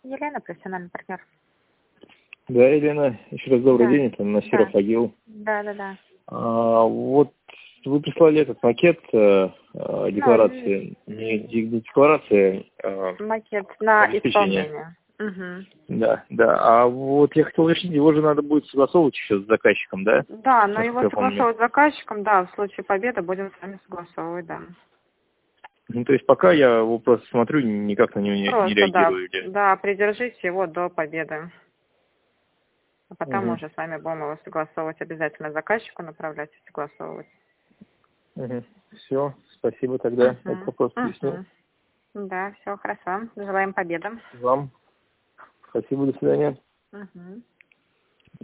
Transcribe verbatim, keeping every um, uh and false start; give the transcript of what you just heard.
Елена, профессиональный партнер. Да, Елена, еще раз добрый Да. день, это Насиров Да. Агил. Да, да, да. А, вот вы прислали этот макет э, э, декларации, Ну, не де- декларации, э, макет на обеспечения. исполнение. Угу. Да, да. А вот я хотел уточнить, его же надо будет согласовывать еще с заказчиком, да? Да, но Насколько его я помню. согласовывать с заказчиком, да, в случае победы будем с вами согласовывать, да. Ну, то есть пока я его просто смотрю, никак на него не, не Просто, да, реагирую. или- да, придержите его до победы. А потом мы Мгм. уже с вами будем его согласовывать, обязательно заказчику направлять и согласовывать. Мгм. Все, спасибо тогда. Этот Угу. вопрос пояснил. Угу. Да, все хорошо. Желаем победы. Вам. Спасибо, до свидания. Угу.